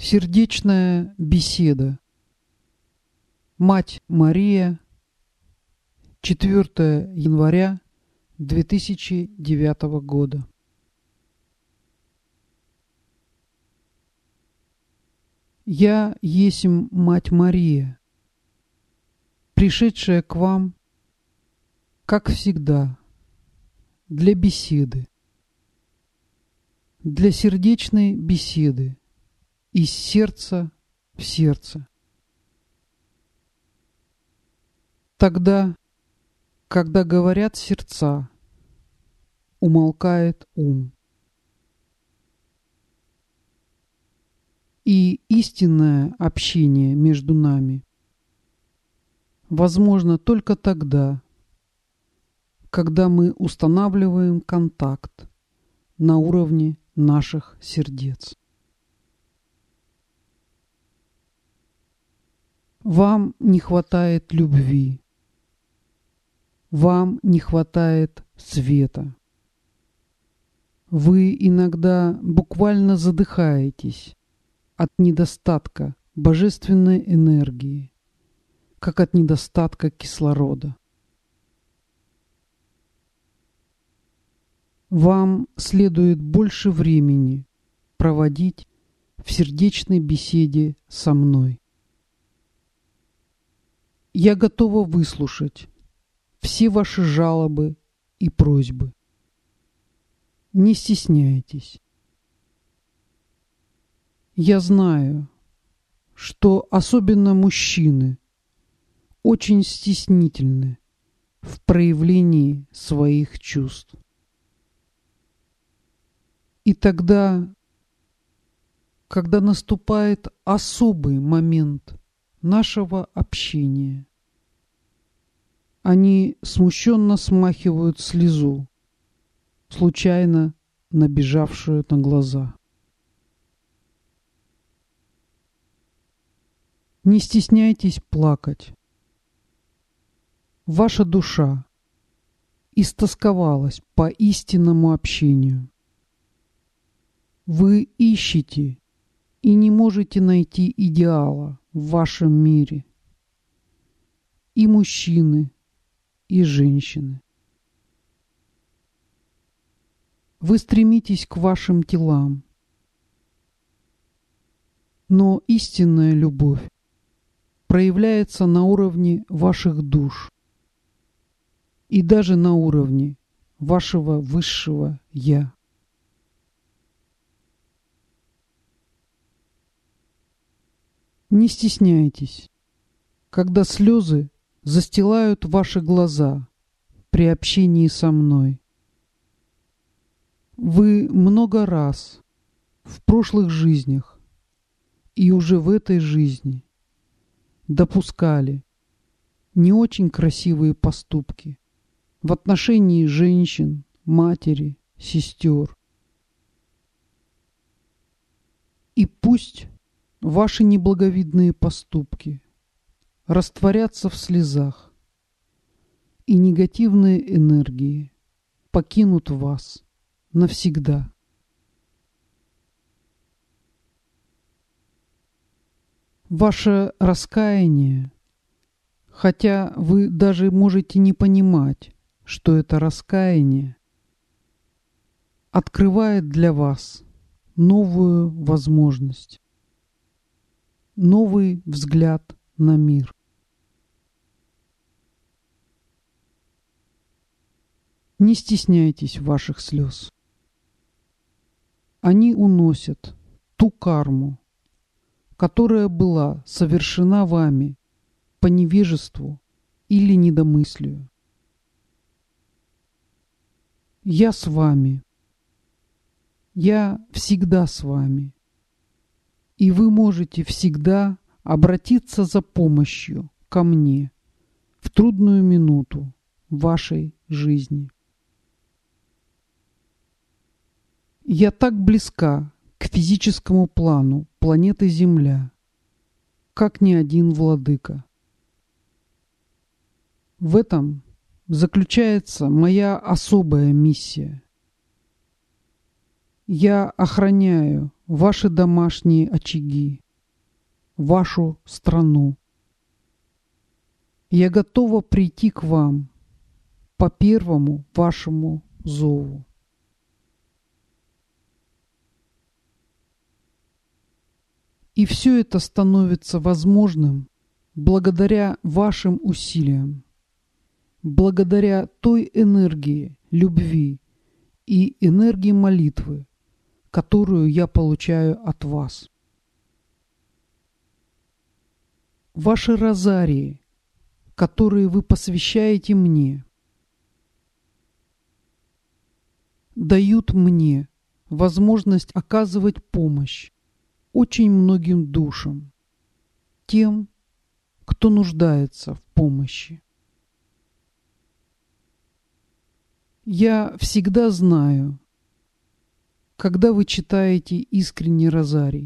Сердечная беседа. Мать Мария, 4 января 2009 года. Я есмь Мать Мария, пришедшая к вам, как всегда, для беседы, для сердечной беседы, из сердца в сердце. Тогда, когда говорят сердца, умолкает ум. И истинное общение между нами возможно только тогда, когда мы устанавливаем контакт на уровне наших сердец. Вам не хватает любви. Вам не хватает света. Вы иногда буквально задыхаетесь от недостатка божественной энергии, как от недостатка кислорода. Вам следует больше времени проводить в сердечной беседе со мной. Я готова выслушать все ваши жалобы и просьбы. Не стесняйтесь. Я знаю, что особенно мужчины очень стеснительны в проявлении своих чувств. И тогда, когда наступает особый момент нашего общения, они смущенно смахивают слезу, случайно набежавшую на глаза. Не стесняйтесь плакать. Ваша душа истосковалась по истинному общению. Вы ищете и не можете найти идеала в вашем мире. И мужчины, и женщины. Вы стремитесь к вашим телам. Но истинная любовь проявляется на уровне ваших душ и даже на уровне вашего высшего «Я». Не стесняйтесь, когда слезы застилают ваши глаза при общении со мной. Вы много раз в прошлых жизнях и уже в этой жизни допускали не очень красивые поступки в отношении женщин, матери, сестер. И пусть ваши неблаговидные поступки растворятся в слезах, и негативные энергии покинут вас навсегда. Ваше раскаяние, хотя вы даже можете не понимать, что это раскаяние, открывает для вас новую возможность, новый взгляд на мир. Не стесняйтесь ваших слез. Они уносят ту карму, которая была совершена вами по невежеству или недомыслию. Я с вами. Я всегда с вами. И вы можете всегда обратиться за помощью ко мне в трудную минуту вашей жизни. Я так близка к физическому плану планеты Земля, как ни один владыка. В этом заключается моя особая миссия. Я охраняю ваши домашние очаги, вашу страну. Я готова прийти к вам по первому вашему зову. И все это становится возможным благодаря вашим усилиям, благодаря той энергии любви и энергии молитвы, которую я получаю от вас. Ваши розарии, которые вы посвящаете мне, дают мне возможность оказывать помощь очень многим душам, тем, кто нуждается в помощи. Я всегда знаю, когда вы читаете искренний розарий.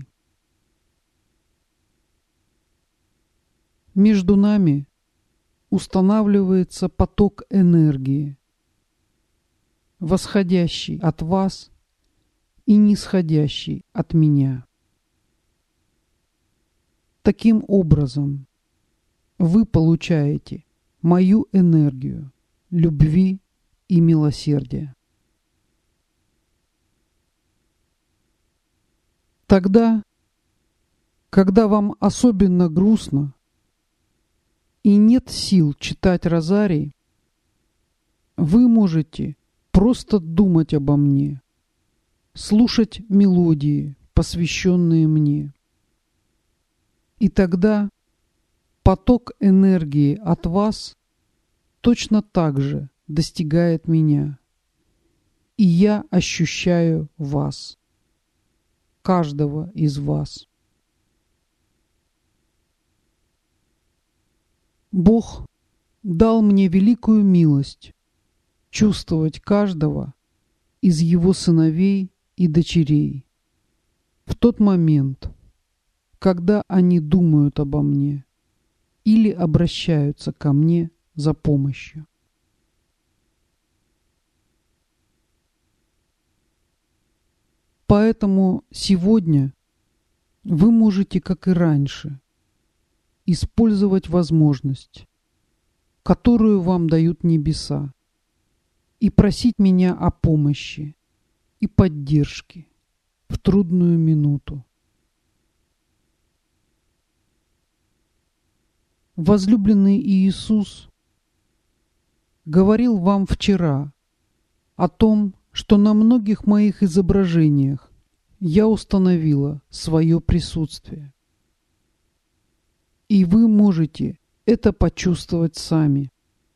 Между нами устанавливается поток энергии, восходящий от вас и нисходящий от меня. Таким образом, вы получаете мою энергию любви и милосердия. Тогда, когда вам особенно грустно и нет сил читать розарий, вы можете просто думать обо мне, слушать мелодии, посвященные мне. И тогда поток энергии от вас точно так же достигает меня, и я ощущаю вас, каждого из вас. Бог дал мне великую милость чувствовать каждого из Его сыновей и дочерей в тот момент, когда они думают обо мне или обращаются ко мне за помощью. Поэтому сегодня вы можете, как и раньше, использовать возможность, которую вам дают небеса, и просить меня о помощи и поддержке в трудную минуту. Возлюбленный Иисус говорил вам вчера о том, что на многих моих изображениях я установила свое присутствие. И вы можете это почувствовать сами.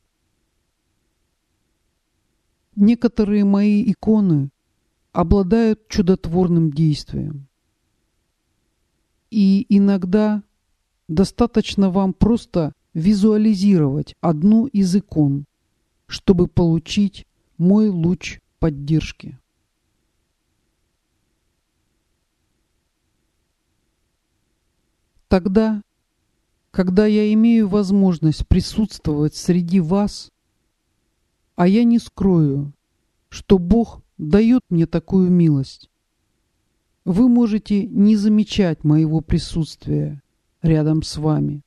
Некоторые мои иконы обладают чудотворным действием. И иногда достаточно вам просто визуализировать одну из икон, чтобы получить мой луч поддержки. Тогда, когда я имею возможность присутствовать среди вас, а я не скрою, что Бог дает мне такую милость, вы можете не замечать моего присутствия рядом с вами.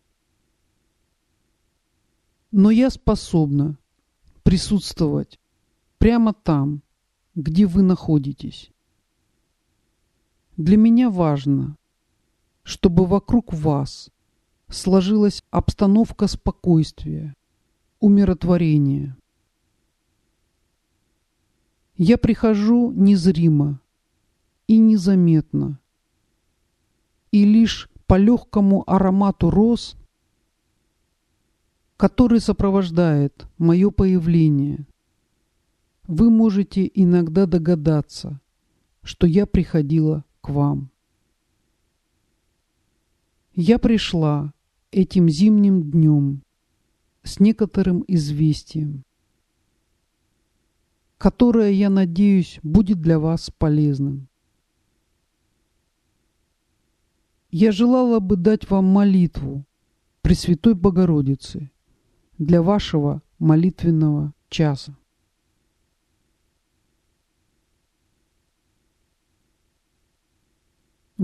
Но я способна присутствовать прямо там, где вы находитесь. Для меня важно, чтобы вокруг вас сложилась обстановка спокойствия, умиротворения. Я прихожу незримо и незаметно, и лишь по легкому аромату роз, который сопровождает мое появление, вы можете иногда догадаться, что я приходила к вам. Я пришла этим зимним днем с некоторым известием, которое, я надеюсь, будет для вас полезным. Я желала бы дать вам молитву Пресвятой Богородицы для вашего молитвенного часа.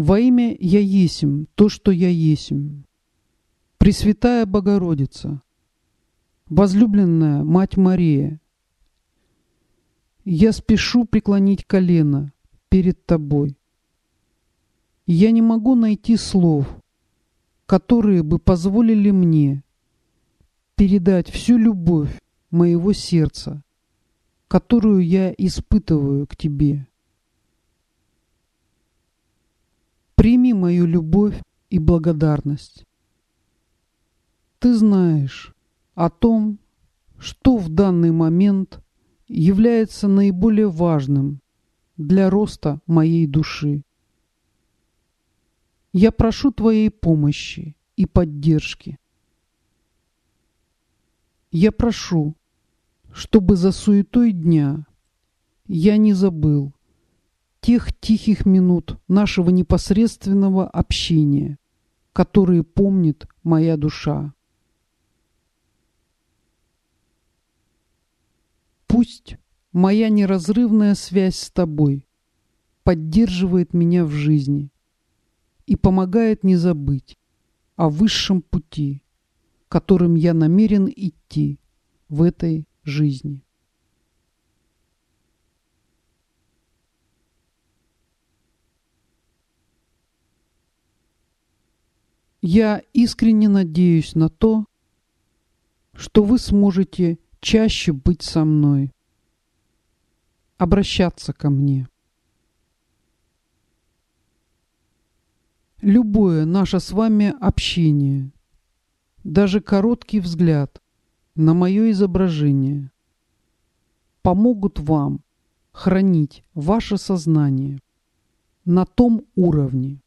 Во имя я есмь то, что я есмь. Пресвятая Богородица, возлюбленная Мать Мария, я спешу преклонить колено перед Тобой. Я не могу найти слов, которые бы позволили мне передать всю любовь моего сердца, которую я испытываю к Тебе. Прими мою любовь и благодарность. Ты знаешь о том, что в данный момент является наиболее важным для роста моей души. Я прошу Твоей помощи и поддержки. Я прошу, чтобы за суетой дня я не забыл тех тихих минут нашего непосредственного общения, которые помнит моя душа. Пусть моя неразрывная связь с Тобой поддерживает меня в жизни и помогает не забыть о высшем пути, которым я намерен идти в этой жизни. Я искренне надеюсь на то, что вы сможете чаще быть со мной, обращаться ко мне. Любое наше с вами общение, даже короткий взгляд на мое изображение помогут вам хранить ваше сознание на том уровне,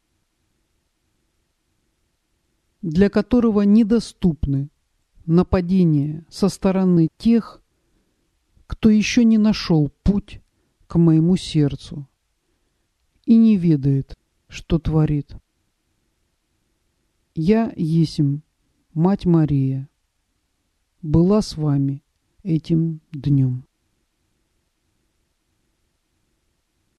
для которого недоступны нападения со стороны тех, кто еще не нашел путь к моему сердцу и не ведает, что творит. Я есмь Мать Мария, была с вами этим днем.